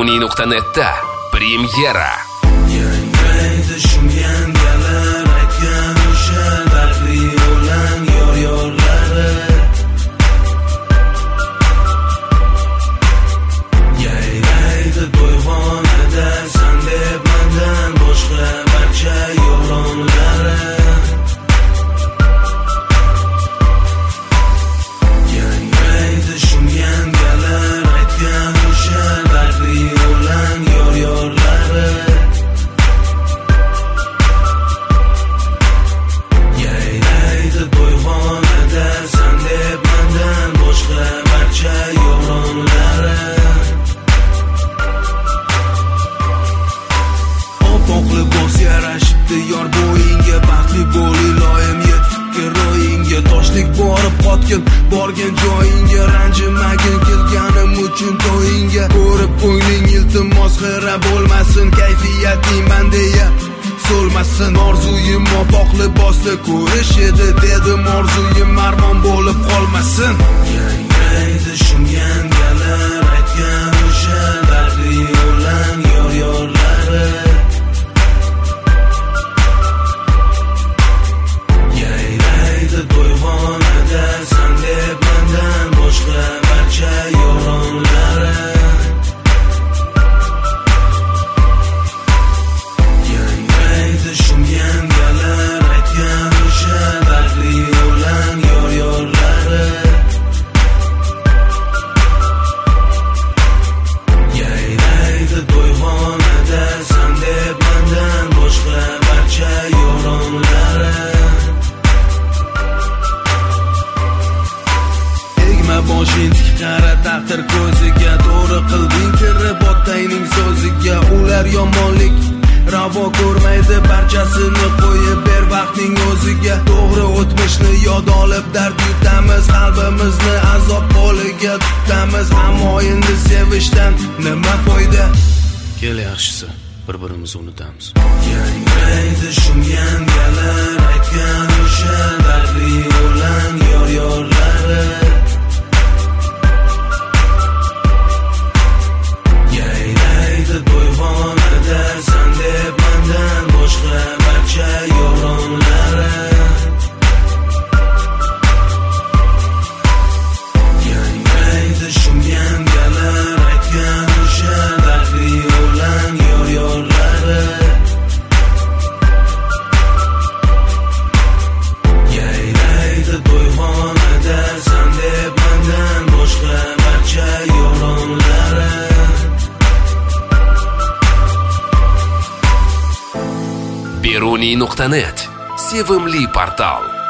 Beruniy.net'da premyera. Yangraydi shum yangalar, aytgan o'sha dardli o'lan yor-yorlari. Yayraydi to'yxonada san deb mendan boshqa barcha yoronlari. Yangraydi shum yangalar, aytgan o'sha dardli o'lan yor-yorlari. Yayraydi to'yxonada san deb mendan boshqa barcha yoronlari. Oppoq libos yarashibdi yor bo'yinga, baxtli bo'l iloyim yetib ro'yinga. Toshlik borib qotgin borgan joyingga, ranjimagin kelganim uchun to'yingga. Ko'rib qo'yning iltimos xira bo'lmasin, kayfiyating bandeya so'lmasin. Orzuyim oppoq libosda ko'rish edi, dedim orzuyim armon bo'lib qolmasin. Yangraydi shum yangalar, aytgan o'sha dardli o'lan yor-yorlari. Yayraydi to'yxonada san deb mendan boshqa barcha yoronlari. Yangraydi shum yangalar, aytgan o'sha dardli o'lan yor-yorlari. Yayraydi to'yxonada san deb mendan boshqa barcha yoronlari. Egma boshing tik qara taqdir ko'ziga, to'g'ri qilding kirib otangning so'ziga. Ular yomonlik ravo ko'rmaydi, barchasini qo'yib ber vaqtning o'ziga. To'g'ri o'tmishni yod olib dard yutamiz, qalbimizni azob poliga tutamiz. Ammo endi sevishdan nima foyda? Kel yaxshisi bir-birimizni unutamiz. Yangraydi shum yangalar, aytgan o'sha dardli o'lan yor-yorlari. Yayraydi to'yxonada san deb mendan boshqa barcha yoronlari. Yangraydi shum yangalar, aytgan o'sha dardli o'lan yor-yorlari. Yayraydi to'yxonada san deb mendan boshqa barcha yoronlari. Beruniy.net sevimli portal.